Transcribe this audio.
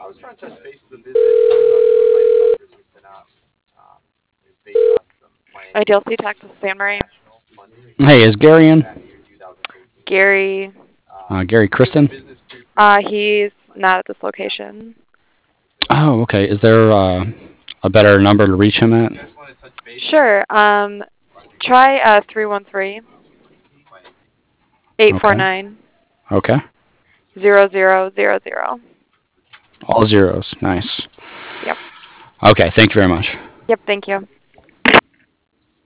Ideal Sea, Texas, San Marie. Hey, is Gary in? Gary. Gary Kristen? He's not at this location. Oh, okay. Is there a better number to reach him at? Sure. Try 313 eight four Okay. nine Okay. 0000. All zeros. Nice. Yep. Okay. Thank you very much. Yep. Thank you.